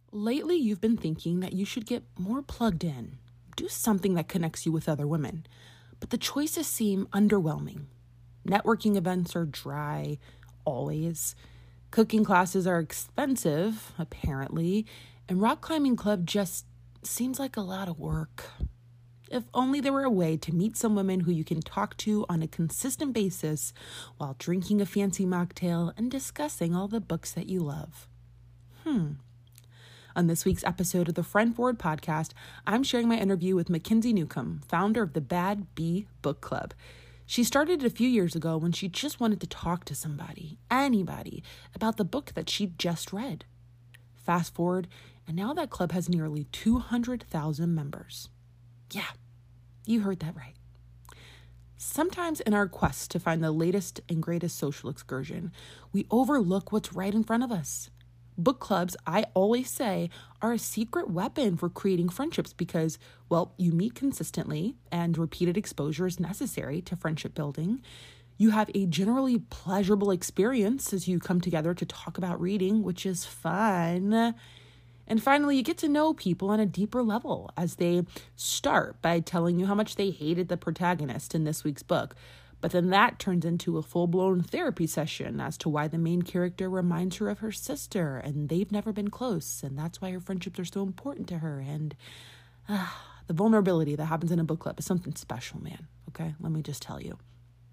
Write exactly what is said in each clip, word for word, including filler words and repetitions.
Lately, you've been thinking that you should get more plugged in, do something that connects you with other women, but the choices seem underwhelming. Networking events are dry, always. Cooking classes are expensive, apparently, and rock climbing club just seems like a lot of work. If only there were a way to meet some women who you can talk to on a consistent basis while drinking a fancy mocktail and discussing all the books that you love. Hmm. On this week's episode of the Friend Forward podcast, I'm sharing my interview with Mackenzie Newcomb, founder of the Bad Bee Book Club. She started it a few years ago when she just wanted to talk to somebody, anybody, about the book that she'd just read. Fast forward, and now that club has nearly two hundred thousand members. Yeah, you heard that right. Sometimes in our quest to find the latest and greatest social excursion, we overlook what's right in front of us. Book clubs, I always say, are a secret weapon for creating friendships because, well, you meet consistently and repeated exposure is necessary to friendship building. You have a generally pleasurable experience as you come together to talk about reading, which is fun. And finally, you get to know people on a deeper level as they start by telling you how much they hated the protagonist in this week's book. But then that turns into a full-blown therapy session as to why the main character reminds her of her sister and they've never been close. And that's why her friendships are so important to her. And uh, the vulnerability that happens in a book club is something special, man. Okay, let me just tell you.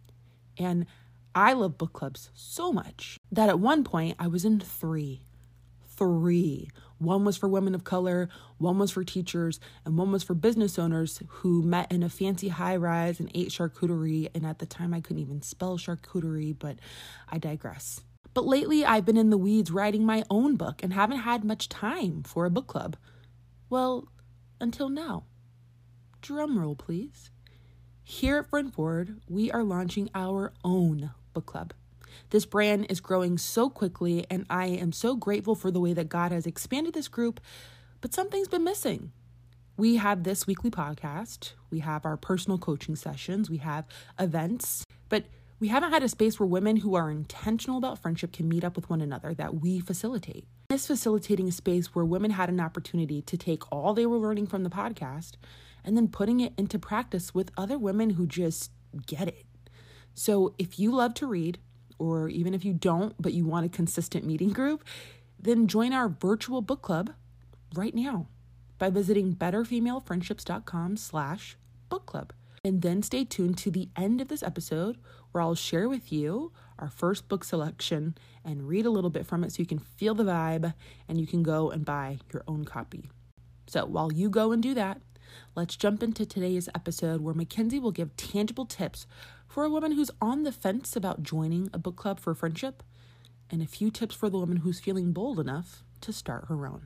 And I love book clubs so much that at one point I was in three. Three. One was for women of color, one was for teachers, and one was for business owners who met in a fancy high-rise and ate charcuterie. And at the time, I couldn't even spell charcuterie, but I digress. But lately, I've been in the weeds writing my own book and haven't had much time for a book club. Well, until now. Drum roll, please. Here at Friend Forward, we are launching our own book club. This brand is growing so quickly, and I am so grateful for the way that God has expanded this group, but something's been missing. We have this weekly podcast, we have our personal coaching sessions, we have events, but we haven't had a space where women who are intentional about friendship can meet up with one another that we facilitate. This facilitating a space where women had an opportunity to take all they were learning from the podcast and then putting it into practice with other women who just get it. So if you love to read, or even if you don't, but you want a consistent meeting group, then join our virtual book club right now by visiting betterfemalefriendships.com slash book club. And then stay tuned to the end of this episode where I'll share with you our first book selection and read a little bit from it so you can feel the vibe and you can go and buy your own copy. So while you go and do that, let's jump into today's episode where Mackenzie will give tangible tips for a woman who's on the fence about joining a book club for friendship, and a few tips for the woman who's feeling bold enough to start her own.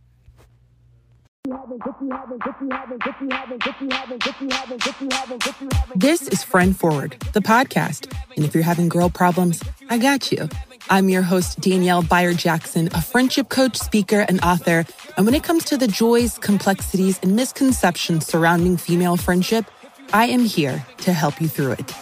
This is Friend Forward, the podcast. And if you're having girl problems, I got you. I'm your host, Danielle Beyer-Jackson, a friendship coach, speaker, and author. And when it comes to the joys, complexities, and misconceptions surrounding female friendship, I am here to help you through it.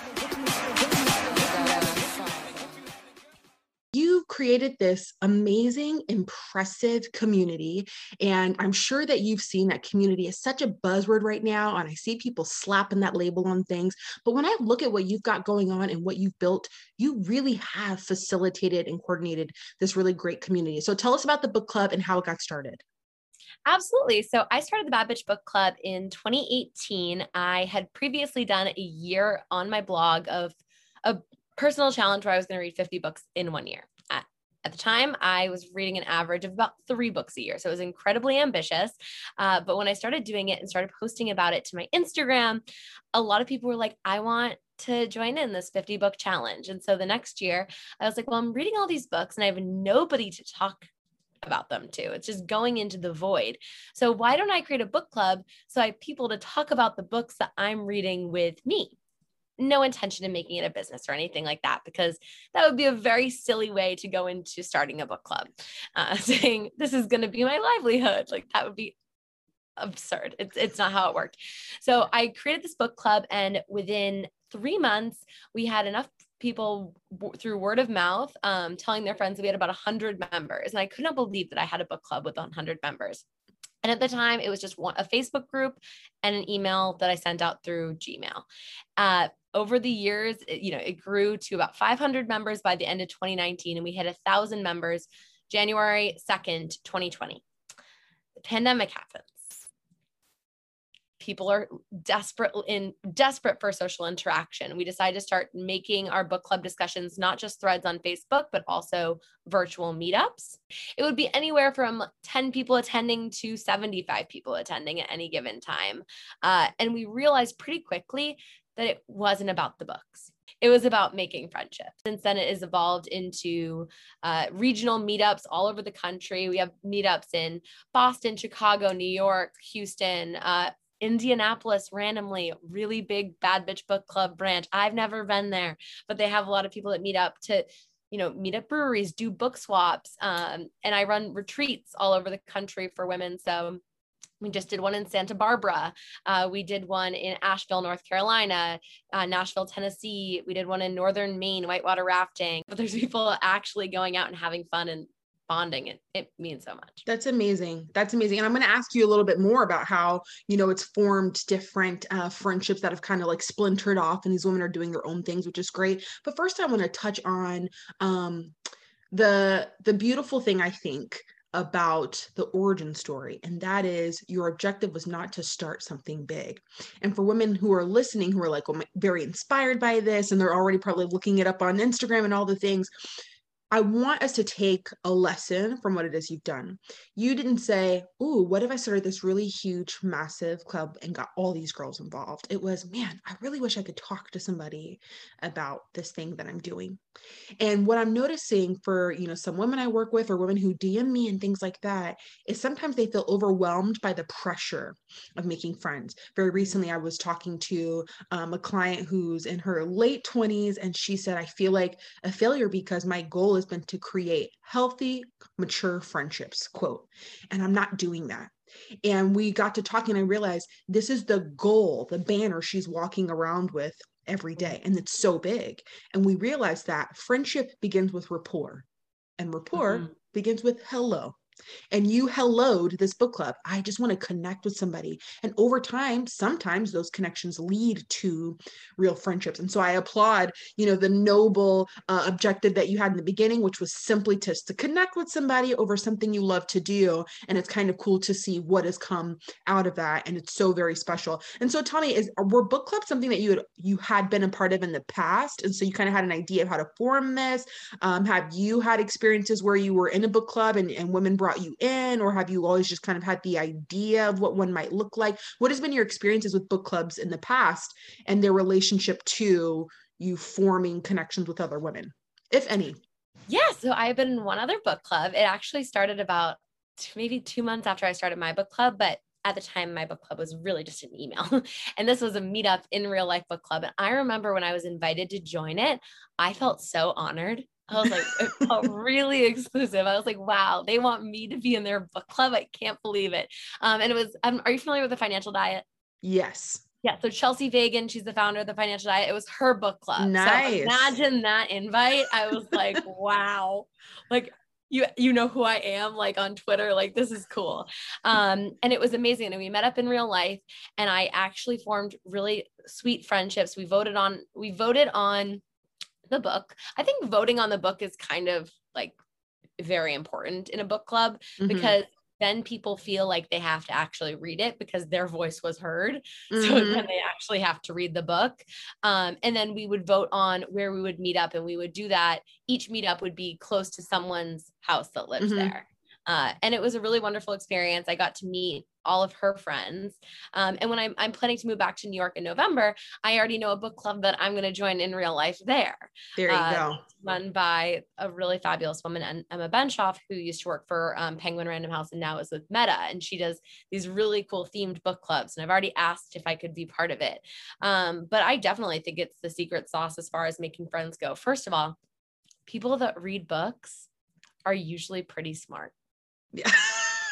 You created this amazing, impressive community, and I'm sure that you've seen that community is such a buzzword right now, and I see people slapping that label on things. But when I look at what you've got going on and what you've built, you really have facilitated and coordinated this really great community. So tell us about the book club and how it got started. Absolutely. So I started the Bad Bitch Book Club in twenty eighteen. I had previously done a year on my blog of a personal challenge where I was going to read fifty books in one year. At, at the time, I was reading an average of about three books a year. So it was incredibly ambitious. Uh, but when I started doing it and started posting about it to my Instagram, a lot of people were like, I want to join in this fifty book challenge. And so the next year I was like, well, I'm reading all these books and I have nobody to talk about them to. It's just going into the void. So why don't I create a book club so I have people to talk about the books that I'm reading with me? No intention in making it a business or anything like that, because that would be a very silly way to go into starting a book club, uh, saying this is going to be my livelihood. Like that would be absurd. It's, it's not how it worked. So I created this book club, and within three months, we had enough people w- through word of mouth, um, telling their friends that we had about one hundred members. And I could not believe that I had a book club with one hundred members. And at the time, it was just one, a Facebook group and an email that I sent out through Gmail. Uh, over the years, it, you know, it grew to about five hundred members by the end of twenty nineteen, and we hit a thousand members January second, twenty twenty. The pandemic happens. People are desperate in desperate for social interaction. We decided to start making our book club discussions not just threads on Facebook, but also virtual meetups. It would be anywhere from ten people attending to seventy-five people attending at any given time. Uh, and we realized pretty quickly that it wasn't about the books. It was about making friendships. Since then, it has evolved into uh, regional meetups all over the country. We have meetups in Boston, Chicago, New York, Houston, uh, Indianapolis, randomly, really big Bad Bitch Book Club branch. I've never been there, but they have a lot of people that meet up to, you know, meet at breweries, do book swaps. Um, and I run retreats all over the country for women. So we just did one in Santa Barbara. Uh, we did one in Asheville, North Carolina, uh, Nashville, Tennessee. We did one in Northern Maine, whitewater rafting. But there's people actually going out and having fun and bonding. It, it means so much. That's amazing. That's amazing. And I'm going to ask you a little bit more about how, you know, it's formed different uh, friendships that have kind of like splintered off, and these women are doing their own things, which is great. But first I want to touch on um, the, the beautiful thing, I think, about the origin story. And that is, your objective was not to start something big. And for women who are listening, who are like oh, very inspired by this, and they're already probably looking it up on Instagram and all the things, I want us to take a lesson from what it is you've done. You didn't say, ooh, what if I started this really huge, massive club and got all these girls involved? It was, man, I really wish I could talk to somebody about this thing that I'm doing. And what I'm noticing for, you know, some women I work with or women who D M me and things like that is sometimes they feel overwhelmed by the pressure of making friends. Very recently, I was talking to um, a client who's in her late twenties, and she said, I feel like a failure because my goal has been to create healthy, mature friendships, quote, and I'm not doing that. And we got to talking, and I realized this is the goal, the banner she's walking around with every day. And it's so big. And we realized that friendship begins with rapport, and rapport mm-hmm. begins with hello. And you helloed this book club. I just want to connect with somebody. And over time, sometimes those connections lead to real friendships. And so I applaud, you know, the noble uh, objective that you had in the beginning, which was simply just to connect with somebody over something you love to do. And it's kind of cool to see what has come out of that. And it's so very special. And so tell me, is were book clubs something that you had, you had been a part of in the past? And so you kind of had an idea of how to form this? Um, have you had experiences where you were in a book club and, and women brought you in, or have you always just kind of had the idea of what one might look like? What has been your experiences with book clubs in the past and their relationship to you forming connections with other women, if any? Yeah, so I've been in one other book club. It actually started about maybe two months after I started my book club, but at the time my book club was really just an email. And this was a meetup in real life book club. And I remember when I was invited to join it, I felt so honored. I was like, it felt really exclusive. I was like, wow, they want me to be in their book club. I can't believe it. Um, and it was, um, are you familiar with the Financial Diet? Yes. Yeah. So Chelsea Fagan, she's the founder of the Financial Diet. It was her book club. Nice. So imagine that invite. I was like, wow, like you, you know who I am, like on Twitter, like this is cool. Um, and it was amazing. And we met up in real life, and I actually formed really sweet friendships. We voted on, we voted on the book. I think voting on the book is kind of like very important in a book club, mm-hmm. because then people feel like they have to actually read it because their voice was heard. Mm-hmm. So then they actually have to read the book. Um, and then we would vote on where we would meet up, and we would do that. Each meetup would be close to someone's house that lives mm-hmm. there. Uh, and it was a really wonderful experience. I got to meet all of her friends. Um, and when I'm, I'm planning to move back to New York in November, I already know a book club that I'm going to join in real life there. There you uh, go. Run by a really fabulous woman, Emma Benshoff, who used to work for um, Penguin Random House and now is with Meta. And she does these really cool themed book clubs. And I've already asked if I could be part of it. Um, but I definitely think it's the secret sauce as far as making friends go. First of all, people that read books are usually pretty smart. Yeah.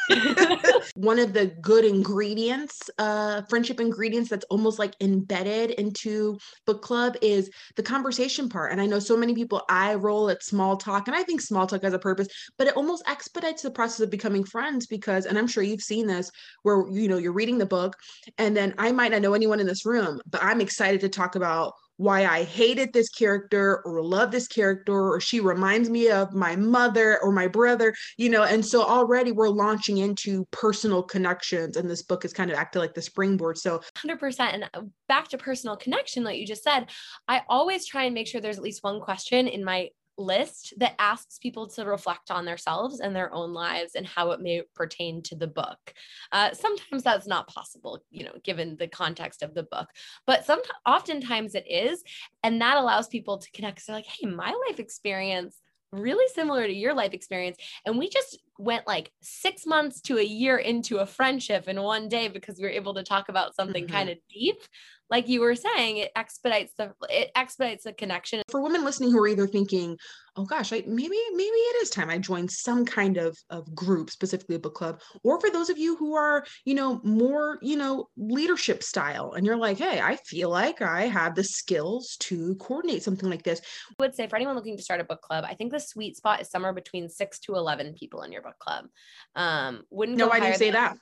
One of the good ingredients, uh, friendship ingredients that's almost like embedded into book club is the conversation part. And I know so many people eye roll at small talk, and I think small talk has a purpose, but it almost expedites the process of becoming friends because, and I'm sure you've seen this, where, you know, you're reading the book and then I might not know anyone in this room, but I'm excited to talk about why I hated this character or love this character, or she reminds me of my mother or my brother, you know, and so already we're launching into personal connections, and this book is kind of acting like the springboard. So one hundred percent. And back to personal connection, like you just said, I always try and make sure there's at least one question in my list that asks people to reflect on themselves and their own lives and how it may pertain to the book. Uh, sometimes that's not possible, you know, given the context of the book, but some, oftentimes it is. And that allows people to connect. So like, hey, my life experience really similar to your life experience. And we just went like six months to a year into a friendship in one day because we were able to talk about something mm-hmm. kind of deep. Like you were saying, it expedites the, it expedites the connection. For women listening who are either thinking, oh gosh, I, maybe, maybe it is time I join some kind of, of group, specifically a book club, or for those of you who are, you know, more, you know, leadership style, and you're like, hey, I feel like I have the skills to coordinate something like this. I would say for anyone looking to start a book club, I think the sweet spot is somewhere between six to eleven people in your book club. Um, wouldn't no, why do you say that?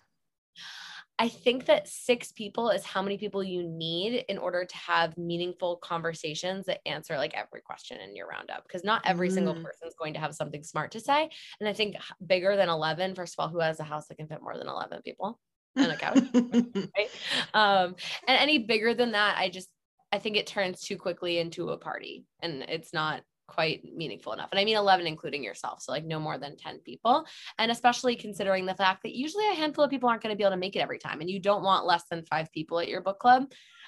I think that six people is how many people you need in order to have meaningful conversations that answer like every question in your roundup, because not every mm. single person is going to have something smart to say. And I think bigger than eleven, first of all, who has a house that can fit more than eleven people and a couch, right? Um, and any bigger than that, I just, I think it turns too quickly into a party and it's not quite meaningful enough. And I mean eleven, including yourself. So like no more than ten people. And especially considering the fact that usually a handful of people aren't going to be able to make it every time. And you don't want less than five people at your book club.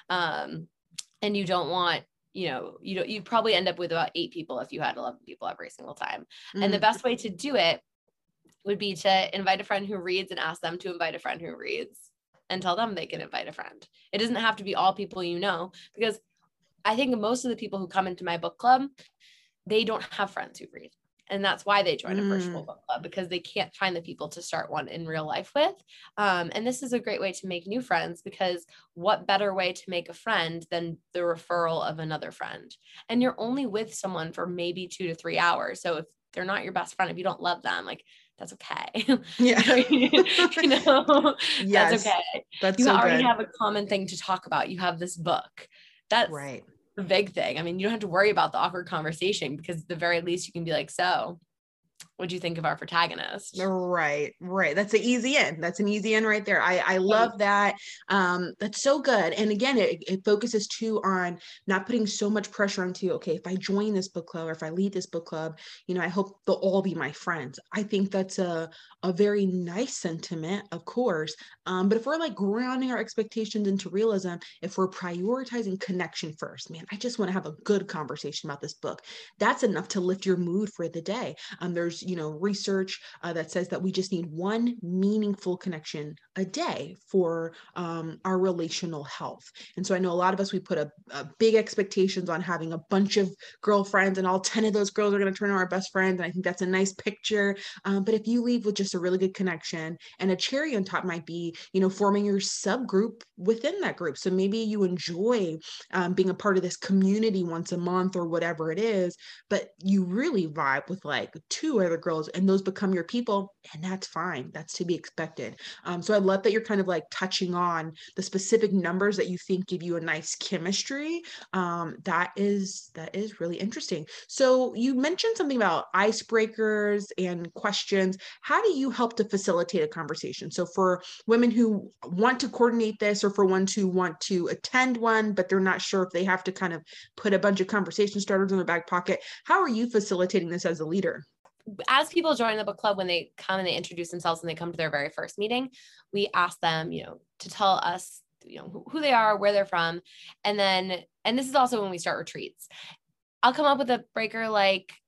Um, and you don't want, you know, you don't, you'd probably end up with about eight people if you had eleven people every single time. Mm. And the best way to do it would be to invite a friend who reads and ask them to invite a friend who reads and tell them they can invite a friend. It doesn't have to be all people you know, because I think most of the people who come into my book club, they don't have friends who read. And that's why they join a virtual mm. book club, because they can't find the people to start one in real life with. Um, and this is a great way to make new friends, because what better way to make a friend than the referral of another friend? And you're only with someone for maybe two to three hours. So if they're not your best friend, if you don't love them, like that's okay. Yeah. you know, yes, that's okay. That's you so already good. have a common thing to talk about. You have this book. That's right. The big thing. I mean, you don't have to worry about the awkward conversation, because at the very least you can be like, so what'd you think of our protagonist? Right, right. That's an easy in. That's an easy in right there. I, I love that. Um, that's so good. And again, it, it focuses too on not putting so much pressure onto, okay, if I join this book club or if I lead this book club, you know, I hope they'll all be my friends. I think that's a, a very nice sentiment, of course. Um, but if we're like grounding our expectations into realism, if we're prioritizing connection first, man, I just want to have a good conversation about this book. That's enough to lift your mood for the day. Um, there's you know, research uh, that says that we just need one meaningful connection a day for um, our relational health. And so I know a lot of us, we put a, a big expectations on having a bunch of girlfriends, and all ten of those girls are going to turn into our best friends. And I think that's a nice picture. Um, but if you leave with just a really good connection, and a cherry on top might be, you know, forming your subgroup within that group. So maybe you enjoy um, being a part of this community once a month or whatever it is, but you really vibe with like two other girls, and those become your people, and that's fine. That's to be expected. Um, so I love that you're kind of like touching on the specific numbers that you think give you a nice chemistry. Um, that is, that is really interesting. So you mentioned something about icebreakers and questions. How do you help to facilitate a conversation? So for women who want to coordinate this, or for ones who want to attend one, but they're not sure if they have to kind of put a bunch of conversation starters in their back pocket, how are you facilitating this as a leader? As people join the book club, when they come and they introduce themselves and they come to their very first meeting, we ask them, you know, to tell us, you know, who they are, where they're from. And then, and this is also when we start retreats, I'll come up with a breaker like,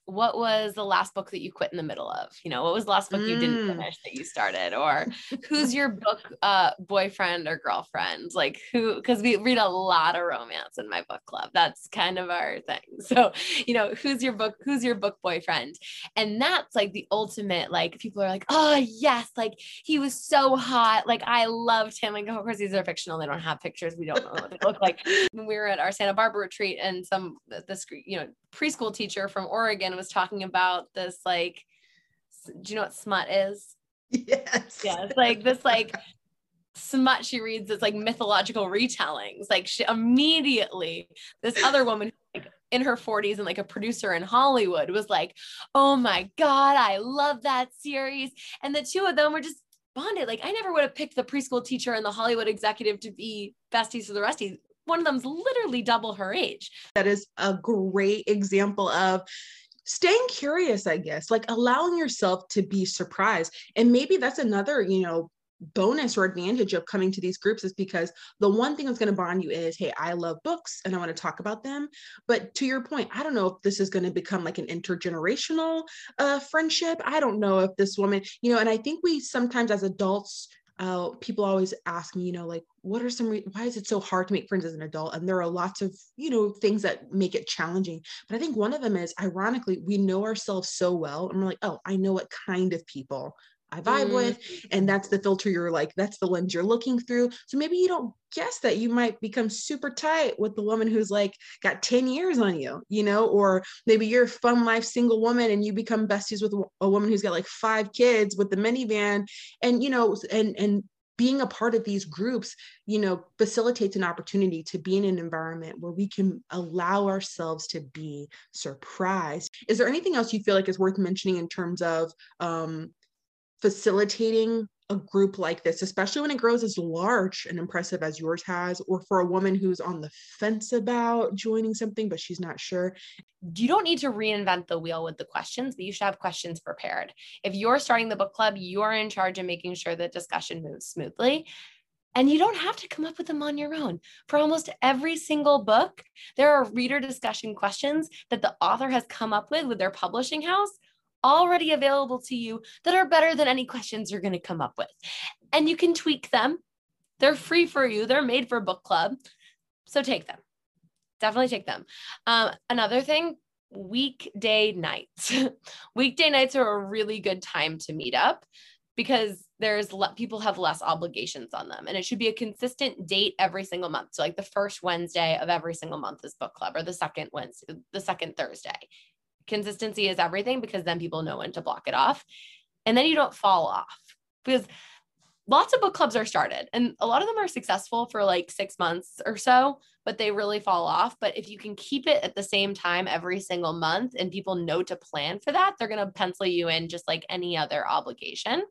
what was the last book that you quit in the middle of? You know, what was the last book mm. you didn't finish that you started? Or who's your book uh, boyfriend or girlfriend? Like who, because we read a lot of romance in my book club. That's kind of our thing. So, you know, who's your book, who's your book boyfriend? And that's like the ultimate, like people are like, oh yes, like he was so hot. Like I loved him. Like, of course these are fictional. They don't have pictures. We don't know what they look like. When we were at our Santa Barbara retreat and some, this, you know, preschool teacher from Oregon was talking about this, like, do you know what smut is? Yes. Yeah. It's like this, like smut she reads, it's like mythological retellings. Like she immediately, this other woman like in her forties and like a producer in Hollywood was like, oh my God, I love that series. And the two of them were just bonded. Like I never would have picked the preschool teacher and the Hollywood executive to be besties for the resties. One of them's literally double her age. That is a great example of staying curious, I guess, like allowing yourself to be surprised. And maybe that's another, you know, bonus or advantage of coming to these groups is because the one thing that's going to bond you is, hey, I love books and I want to talk about them. But to your point, I don't know if this is going to become like an intergenerational uh, friendship. I don't know if this woman, you know, and I think we sometimes as adults, Uh, people always ask me, you know, like, what are some, re- why is it so hard to make friends as an adult? And there are lots of, you know, things that make it challenging. But I think one of them is, ironically, we know ourselves so well. And we're like, oh, I know what kind of people I vibe mm. with. And that's the filter you're like, that's the lens you're looking through. So maybe you don't guess that you might become super tight with the woman who's like got ten years on you, you know, or maybe you're a fun life single woman and you become besties with a woman who's got like five kids with the minivan. And, you know, and, and being a part of these groups, you know, facilitates an opportunity to be in an environment where we can allow ourselves to be surprised. Is there anything else you feel like is worth mentioning in terms of, um, facilitating a group like this, especially when it grows as large and impressive as yours has, or for a woman who's on the fence about joining something, but she's not sure? You don't need to reinvent the wheel with the questions, but you should have questions prepared. If you're starting the book club, you're in charge of making sure that discussion moves smoothly. And you don't have to come up with them on your own. For almost every single book, there are reader discussion questions that the author has come up with with their publishing house already available to you that are better than any questions you're going to come up with. And you can tweak them. They're free for you. They're made for book club. So take them. Definitely take them. Um, another thing, weekday nights. Weekday nights are a really good time to meet up because there's le- people have less obligations on them. And it should be a consistent date every single month. So like the first Wednesday of every single month is book club, or the second Wednesday, the second Thursday. Consistency is everything because then people know when to block it off. And then you don't fall off, because lots of book clubs are started and a lot of them are successful for like six months or so, but they really fall off. But if you can keep it at the same time every single month and people know to plan for that, they're going to pencil you in just like any other obligation.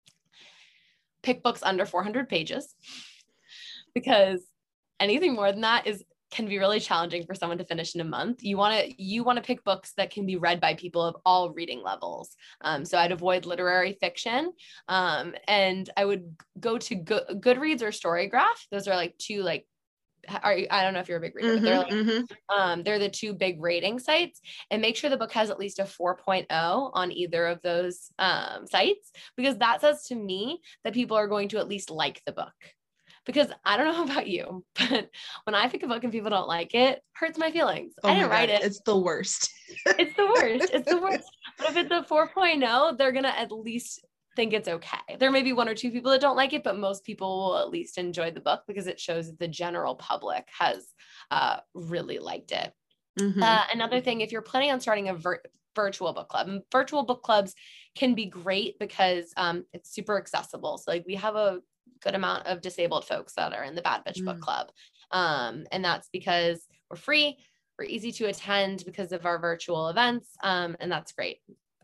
Pick books under four hundred pages, because anything more than that is can be really challenging for someone to finish in a month. You want to, you want to pick books that can be read by people of all reading levels. Um, so I'd avoid literary fiction. Um, and I would go to Go- Goodreads or Storygraph. Those are like two, like, are you, I don't know if you're a big reader, mm-hmm, but they're like, mm-hmm. um, they're the two big rating sites, and make sure the book has at least a four point oh on either of those um, sites, because that says to me that people are going to at least like the book. Because I don't know about you, but when I pick a book and people don't like it, it hurts my feelings. Oh I didn't my write God, it. It's the worst. It's the worst. It's the worst. But if it's a four point oh, they're going to at least think it's okay. There may be one or two people that don't like it, but most people will at least enjoy the book because it shows that the general public has uh, really liked it. Mm-hmm. Uh, another thing, if you're planning on starting a vir- virtual book club, and virtual book clubs can be great because um, it's super accessible. So like we have a good amount of disabled folks that are in the Bad Bitch mm. Book Club. Um, and that's because we're free, we're easy to attend because of our virtual events. Um, and that's great.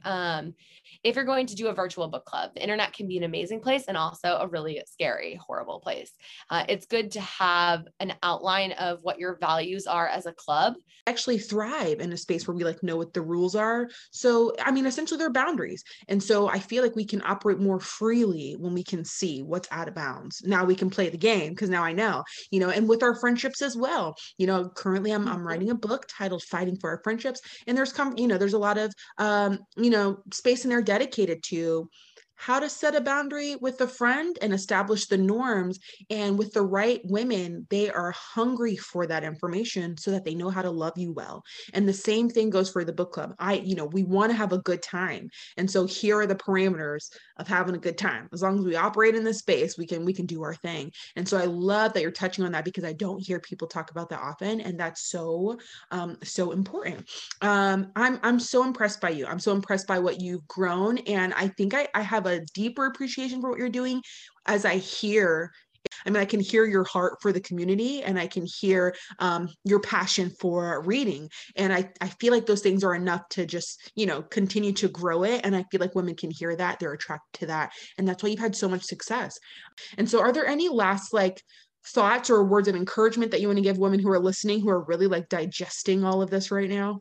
Um, if you're going to do a virtual book club, the internet can be an amazing place and also a really scary, horrible place. Uh, it's good to have an outline of what your values are as a club. Actually thrive in a space where we like know what the rules are. So, I mean, essentially they're boundaries. And so I feel like we can operate more freely when we can see what's out of bounds. Now we can play the game because now I know, you know, and with our friendships as well. You know, currently I'm, I'm writing a book titled Fighting for Our Friendships. And there's, come, you know, there's a lot of, um, you know, space in there dedicated to how to set a boundary with a friend and establish the norms. And with the right women, they are hungry for that information so that they know how to love you well. And the same thing goes for the book club. I, you know, we want to have a good time. And so here are the parameters of having a good time. As long as we operate in this space, we can, we can do our thing. And so I love that you're touching on that because I don't hear people talk about that often. And that's so, um, so important. Um, I'm, I'm so impressed by you. I'm so impressed by what you've grown. And I think I, I have a deeper appreciation for what you're doing as I hear, I mean, I can hear your heart for the community and I can hear um, your passion for reading. And I, I feel like those things are enough to just, you know, continue to grow it. And I feel like women can hear that, they're attracted to that. And that's why you've had so much success. And so are there any last like thoughts or words of encouragement that you want to give women who are listening, who are really like digesting all of this right now?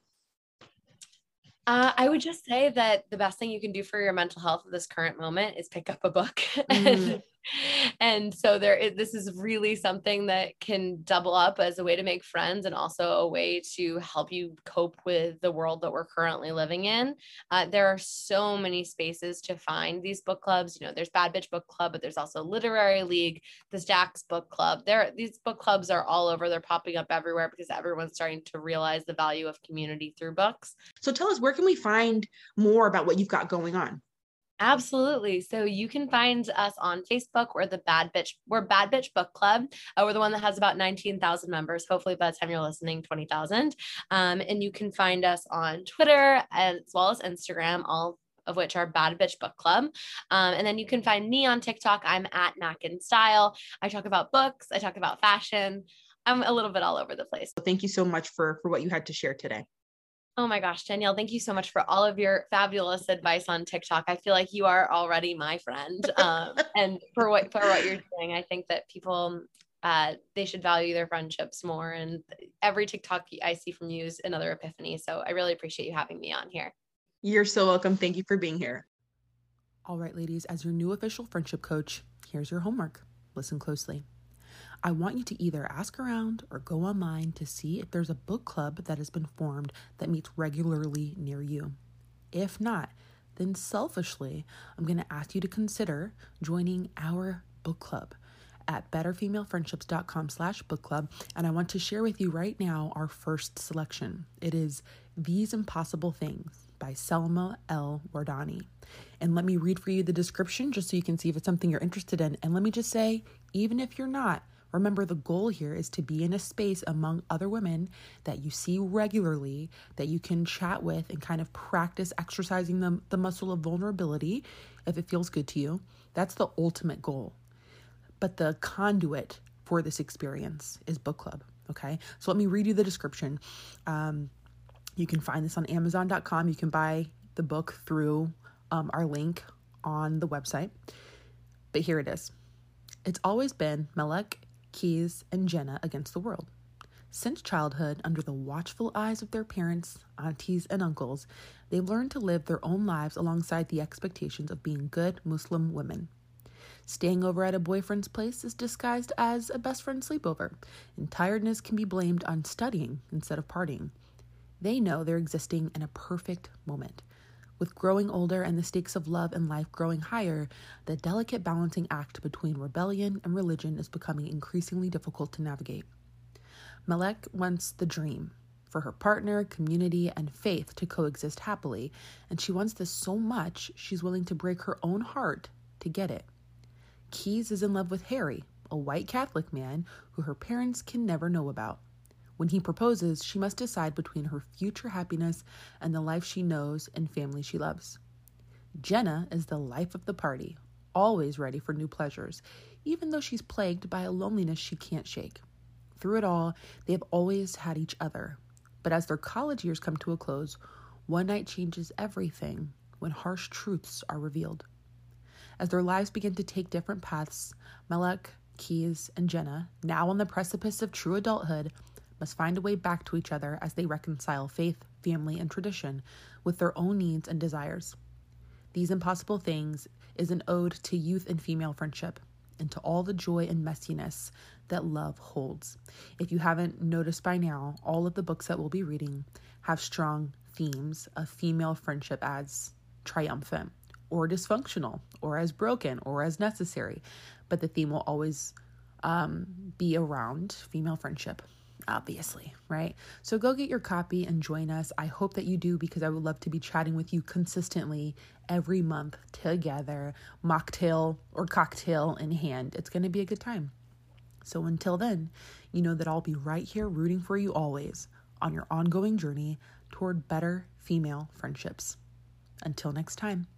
Uh, I would just say that the best thing you can do for your mental health at this current moment is pick up a book. Mm. and, and so there, is, this is really something that can double up as a way to make friends and also a way to help you cope with the world that we're currently living in. Uh, there are so many spaces to find these book clubs. You know, there's Bad Bitch Book Club, but there's also Literary League, the Stacks Book Club. There, these book clubs are all over. They're popping up everywhere because everyone's starting to realize the value of community through books. So tell us, where can we find more about what you've got going on? Absolutely. So you can find us on Facebook. We're the Bad Bitch, we're Bad Bitch Book Club. Uh, we're the one that has about nineteen thousand members. Hopefully by the time you're listening, twenty thousand. Um, and you can find us on Twitter as well as Instagram, all of which are Bad Bitch Book Club. Um, and then you can find me on TikTok. I'm at Mackin Style. I talk about books. I talk about fashion. I'm a little bit all over the place. Thank you so much for, for what you had to share today. Oh my gosh, Danielle, thank you so much for all of your fabulous advice on TikTok. I feel like you are already my friend. Um, and for what, for what you're doing, I think that people, uh, they should value their friendships more. And every TikTok I see from you is another epiphany. So I really appreciate you having me on here. You're so welcome. Thank you for being here. All right, ladies, as your new official friendship coach, here's your homework. Listen closely. I want you to either ask around or go online to see if there's a book club that has been formed that meets regularly near you. If not, then selfishly, I'm going to ask you to consider joining our book club at betterfemalefriendships.com slash book club. And I want to share with you right now our first selection. It is These Impossible Things by Selma L. Wardani. And let me read for you the description just so you can see if it's something you're interested in. And let me just say, even if you're not, remember, the goal here is to be in a space among other women that you see regularly, that you can chat with and kind of practice exercising the, the muscle of vulnerability if it feels good to you. That's the ultimate goal. But the conduit for this experience is book club, okay? So let me read you the description. Um, you can find this on amazon dot com. You can buy the book through um, our link on the website. But here it is. It's always been Melek, Keys, and Jenna against the world. Since childhood, under the watchful eyes of their parents, aunties, and uncles, they've learned to live their own lives alongside the expectations of being good Muslim women. Staying over at a boyfriend's place is disguised as a best friend sleepover, and tiredness can be blamed on studying instead of partying. They know they're existing in a perfect moment. With growing older and the stakes of love and life growing higher, the delicate balancing act between rebellion and religion is becoming increasingly difficult to navigate. Melek wants the dream, for her partner, community, and faith to coexist happily, and she wants this so much she's willing to break her own heart to get it. Keys is in love with Harry, a white Catholic man who her parents can never know about. When he proposes, she must decide between her future happiness and the life she knows and family she loves. Jenna is the life of the party, always ready for new pleasures, even though she's plagued by a loneliness she can't shake. Through it all, they have always had each other. But as their college years come to a close, one night changes everything when harsh truths are revealed. As their lives begin to take different paths, Malek, Keys, and Jenna, now on the precipice of true adulthood, must find a way back to each other as they reconcile faith, family, and tradition with their own needs and desires. These Impossible Things is an ode to youth and female friendship, and to all the joy and messiness that love holds. If you haven't noticed by now, all of the books that we'll be reading have strong themes of female friendship as triumphant, or dysfunctional, or as broken, or as necessary. But the theme will always um, be around female friendship, obviously, right? So go get your copy and join us. I hope that you do, because I would love to be chatting with you consistently every month together, mocktail or cocktail in hand. It's going to be a good time. So until then, you know that I'll be right here rooting for you always on your ongoing journey toward better female friendships. Until next time.